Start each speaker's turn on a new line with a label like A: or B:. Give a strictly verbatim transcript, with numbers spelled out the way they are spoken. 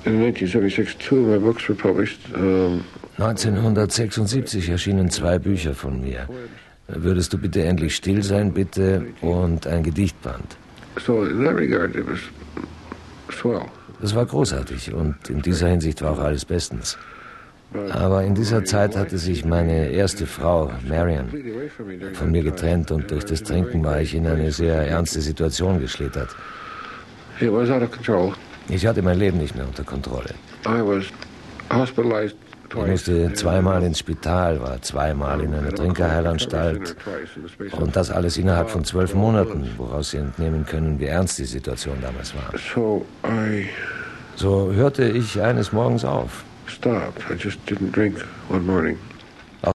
A: neunzehnhundertsechsundsiebzig erschienen zwei Bücher von mir. Würdest du bitte endlich still sein, bitte, und ein Gedichtband. Das war großartig und in dieser Hinsicht war auch alles bestens. Aber in dieser Zeit hatte sich meine erste Frau, Marian, von mir getrennt und durch das Trinken war ich in eine sehr ernste Situation geschlittert. Ich hatte mein Leben nicht mehr unter Kontrolle. Ich musste zweimal ins Spital, war zweimal in einer Trinkerheilanstalt und das alles innerhalb von zwölf Monaten, woraus Sie entnehmen können, wie ernst die Situation damals war. So hörte ich eines Morgens auf.
B: Stopped. I just didn't drink one morning.